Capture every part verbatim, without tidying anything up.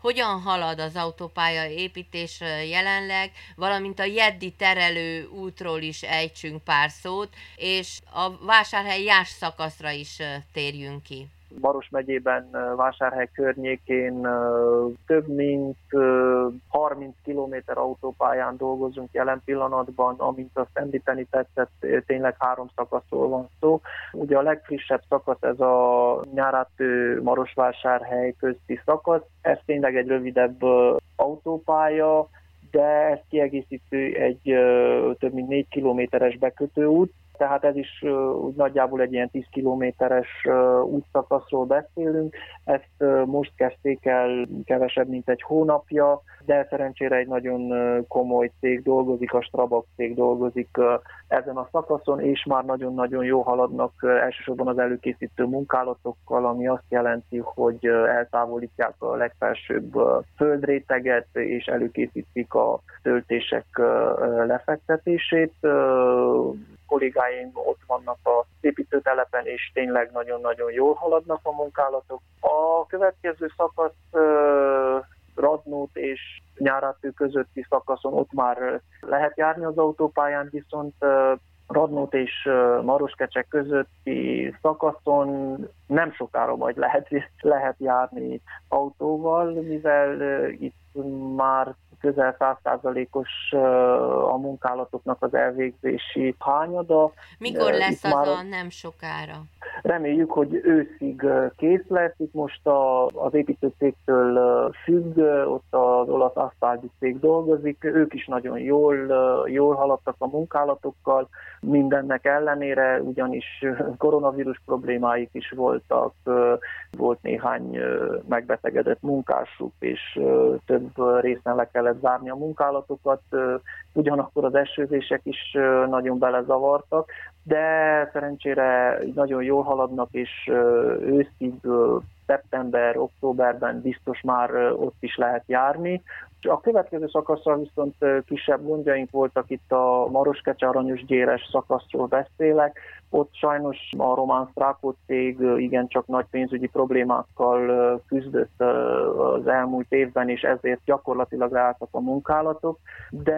hogyan halad az autópálya építés jelenleg, valamint a Jeddi terelő útról is ejtsünk pár szót, és a Vásárhely-Jász szakaszra is térjünk ki. Maros megyében, Vásárhely környékén több mint harminc kilométer autópályán dolgozunk jelen pillanatban, amint azt említeni tetszett, tényleg három szakaszról van szó. Ugye a legfrissebb szakasz ez a Nyáráttő-Marosvásárhely közti szakasz, ez tényleg egy rövidebb autópálya, de ez kiegészítő egy több mint négy kilométeres bekötőút. Tehát ez is úgy nagyjából egy ilyen tíz kilométeres útszakaszról beszélünk. Ezt most kezdték el kevesebb, mint egy hónapja, de szerencsére egy nagyon komoly cég dolgozik, a Strabag cég dolgozik ezen a szakaszon, és már nagyon-nagyon jó haladnak elsősorban az előkészítő munkálatokkal, ami azt jelenti, hogy eltávolítják a legfelsőbb földréteget, és előkészítik a töltések lefektetését. Kollégáim ott vannak a építőtelepen, és tényleg nagyon-nagyon jól haladnak a munkálatok. A következő szakasz Radnót és Nyáráttő közötti szakaszon ott már lehet járni az autópályán, viszont Radnót és Maroskecse közötti szakaszon nem sokára majd lehet, lehet járni autóval, mivel itt már közel száz százalékos a munkálatoknak az elvégzési hányada. Mikor lesz az a nem sokára? Reméljük, hogy őszig kész lesz. Itt most a, az építőcégtől függ, ott az olasz aszfálti cég dolgozik. Ők is nagyon jól, jól haladtak a munkálatokkal, mindennek ellenére, ugyanis koronavírus problémáik is voltak, volt néhány megbetegedett munkásuk, és több részen le kellett zárni a munkálatokat, ugyanakkor az esőzések is nagyon belezavartak, de szerencsére nagyon jól haladnak, és őszig, szeptember, októberben biztos már ott is lehet járni. A következő szakaszra viszont kisebb gondjaink voltak, itt a Maroskecse-Aranyosgyéres szakaszról beszélek. Ott sajnos a román Strákó cég igencsak nagy pénzügyi problémákkal küzdött az elmúlt évben, és ezért gyakorlatilag leálltak a munkálatok, de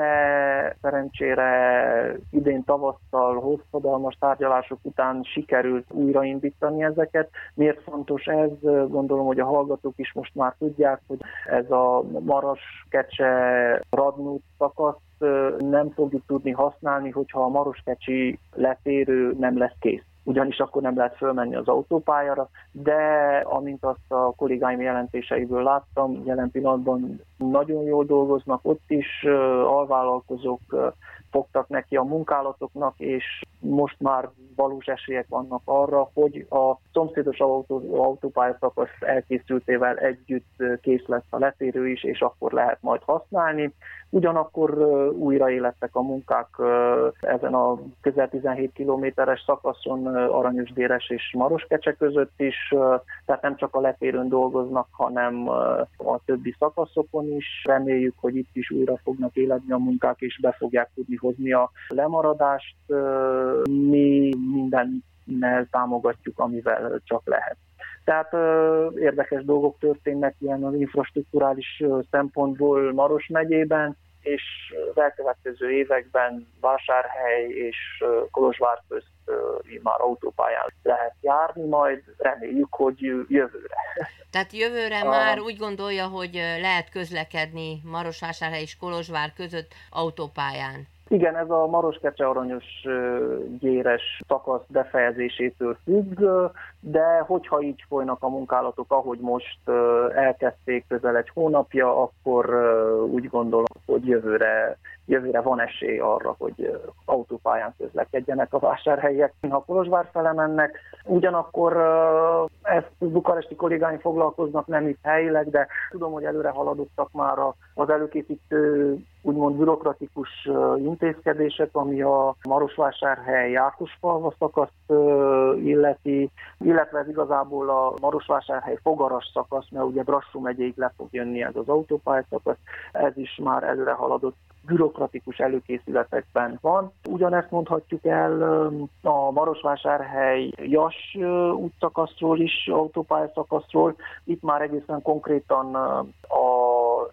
szerencsére idén tavasszal hosszadalmas tárgyalások után sikerült újraindítani ezeket. Miért fontos ez? Gondolom, hogy a hallgatók is most már tudják, hogy ez a Maroskecse-Radnót szakasz nem fogjuk tudni használni, hogyha a maroskecsi letérő nem lesz kész. Ugyanis akkor nem lehet fölmenni az autópályára, de amint azt a kollégáim jelentéseiből láttam, jelen pillanatban nagyon jól dolgoznak, ott is alvállalkozók fogtak neki a munkálatoknak, és most már valós esélyek vannak arra, hogy a szomszédos autó, autópályaszakasz elkészültével együtt kész lesz a letérő is, és akkor lehet majd használni. Ugyanakkor újraélettek a munkák ezen a közel tizenhét kilométeres szakaszon, Aranyosgyéres és Maroskecse között is, tehát nem csak a letérőn dolgoznak, hanem a többi szakaszokon is. Reméljük, hogy itt is újra fognak éledni a munkák, és be fogják tudni hozni a lemaradást. Mi mindennel támogatjuk, amivel csak lehet. Tehát ö, érdekes dolgok történnek ilyen az infrastrukturális ö, szempontból Maros megyében, és az elkövetkező években Vásárhely és ö, Kolozsvár közt ö, már autópályán lehet járni, majd reméljük, hogy jövőre. Tehát jövőre a... már úgy gondolja, hogy lehet közlekedni Marosvásárhely és Kolozsvár között autópályán. Igen, ez a Maroskecse-Aranyosgyéres szakasz befejezésétől függ, de hogyha így folynak a munkálatok, ahogy most elkezdték közel egy hónapja, akkor úgy gondolom, hogy jövőre, jövőre van esély arra, hogy autópályán közlekedjenek a vásárhelyiek, ha Kolozsvár fele mennek. Ugyanakkor ezt bukaresti kollégáim foglalkoznak, nem itt helyileg, de tudom, hogy előre haladottak már az előkészítő úgymond bürokratikus intézkedések, ami a Marosvásárhely-Jákuspalva szakaszt illeti, illetve ez igazából a Marosvásárhely-Fogaras szakasz, mert ugye Brassó megyéig le fog jönni ez az autópályaszakasz, ez is már előre haladott bürokratikus előkészületekben van. Ugyanezt mondhatjuk el a Marosvásárhely-Jas útszakaszról is, autópályaszakaszról. Itt már egészen konkrétan a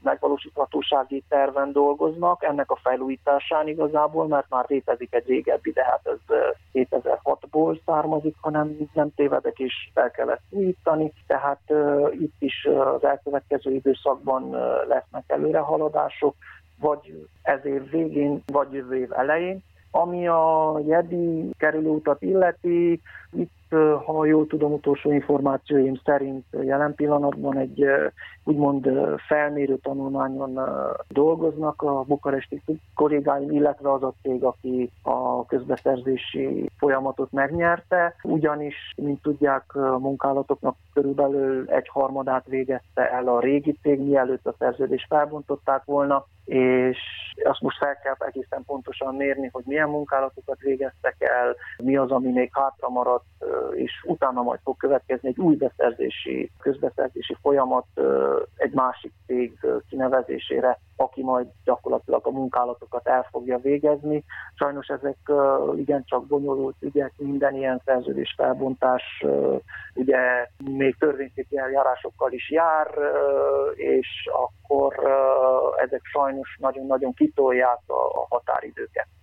megvalósíthatósági terven dolgoznak, ennek a felújításán igazából, mert már létezik egy régebbi, de hát ez kétezer-hatból származik, hanem nem tévedek, és fel kellett újítani, tehát uh, itt is az elkövetkező időszakban uh, lesznek előrehaladások, vagy ez év végén, vagy jövő év elején. Ami a Jedi kerülőutat illeti, itt, ha jól tudom, utolsó információim szerint jelen pillanatban egy úgymond felmérő tanulmányon dolgoznak a bukaresti kollégáim, illetve az a cég, aki a közbeszerzési folyamatot megnyerte. Ugyanis, mint tudják, a munkálatoknak körülbelül egy harmadát végezte el a régi cég, mielőtt a szerződést felbontották volna, és azt most fel kell egészen pontosan mérni, hogy milyen munkálatokat végeztek el, mi az, ami még hátra maradt, és utána majd fog következni egy új beszerzési, közbeszerzési folyamat egy másik cég kinevezésére, aki majd gyakorlatilag a munkálatokat el fogja végezni. Sajnos ezek igencsak bonyolult ügyek, minden ilyen szerződés felbontás ugye még törvényszéki eljárásokkal is jár, és akkor ezek sajnos nagyon-nagyon kitolják a határidőket.